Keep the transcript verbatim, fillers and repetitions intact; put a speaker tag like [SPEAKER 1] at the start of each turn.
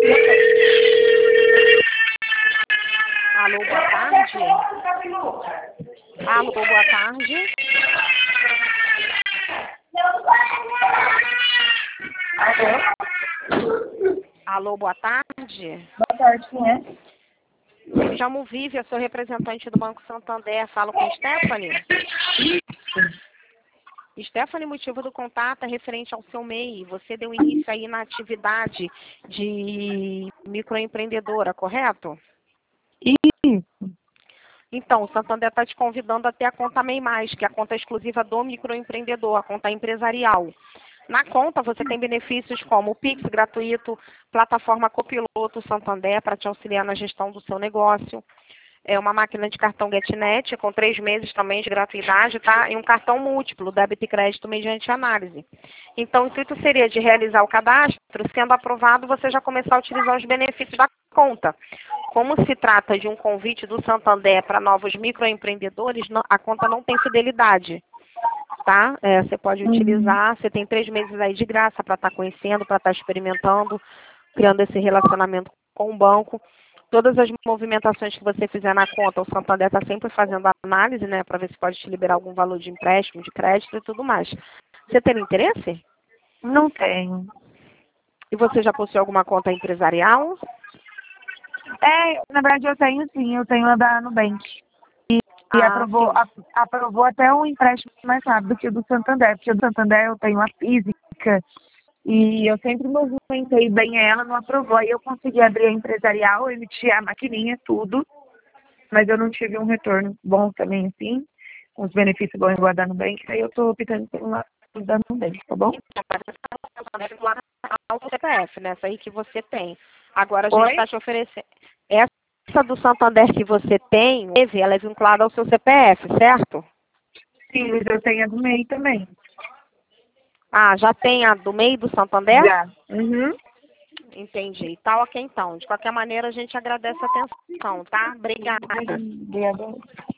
[SPEAKER 1] Alô, boa tarde. Alô, boa tarde.
[SPEAKER 2] Alô?
[SPEAKER 1] Alô, boa tarde.
[SPEAKER 2] Boa tarde, quem é?
[SPEAKER 1] Me chamo Vivi, eu sou representante do Banco Santander. Falo com Stephanie. Stephanie, motivo do contato é referente ao seu M E I. Você deu início aí na atividade de microempreendedora, correto?
[SPEAKER 2] Isso.
[SPEAKER 1] Então, o Santander está te convidando a ter a conta M E I Mais, que é a conta exclusiva do microempreendedor, a conta empresarial. Na conta você tem benefícios como o Pix gratuito, plataforma Copiloto Santander para te auxiliar na gestão do seu negócio. É uma máquina de cartão GetNet com três meses também de gratuidade, tá? E um cartão múltiplo, débito e crédito mediante análise. Então, o intuito seria de realizar o cadastro, sendo aprovado, você já começar a utilizar os benefícios da conta. Como se trata de um convite do Santander para novos microempreendedores, a conta não tem fidelidade, tá? É, você pode utilizar, você tem três meses aí de graça para estar conhecendo, para estar experimentando, criando esse relacionamento com o banco. Todas as movimentações que você fizer na conta, o Santander está sempre fazendo análise, né, para ver se pode te liberar algum valor de empréstimo, de crédito e tudo mais. Você tem interesse?
[SPEAKER 2] Não tenho.
[SPEAKER 1] E você já possui alguma conta empresarial?
[SPEAKER 2] É, na verdade eu tenho sim, eu tenho a da Nubank. E, e
[SPEAKER 1] Ah,
[SPEAKER 2] aprovou,
[SPEAKER 1] sim.
[SPEAKER 2] a, aprovou até um empréstimo mais rápido que o do Santander, porque o do Santander eu tenho a física e eu sempre movimentei bem ela, não aprovou. Aí eu consegui abrir a empresarial, emitir a maquininha, tudo, mas eu não tive um retorno bom também assim, com os benefícios bons igual a da Nubank, aí eu tô optando pelo lado da Nubank, tá bom?
[SPEAKER 1] Ao C P F, né? Essa aí que você tem. Agora a gente
[SPEAKER 2] Oi?
[SPEAKER 1] está te oferecendo. Essa do Santander que você tem, ela é vinculada ao seu C P F, certo?
[SPEAKER 2] Sim, mas eu tenho a do M E I também.
[SPEAKER 1] Ah, já tem a do M E I do Santander?
[SPEAKER 2] Já. Uhum.
[SPEAKER 1] Entendi. Tá ok, então. De qualquer maneira, a gente agradece a atenção, tá? Obrigada.
[SPEAKER 2] Obrigada.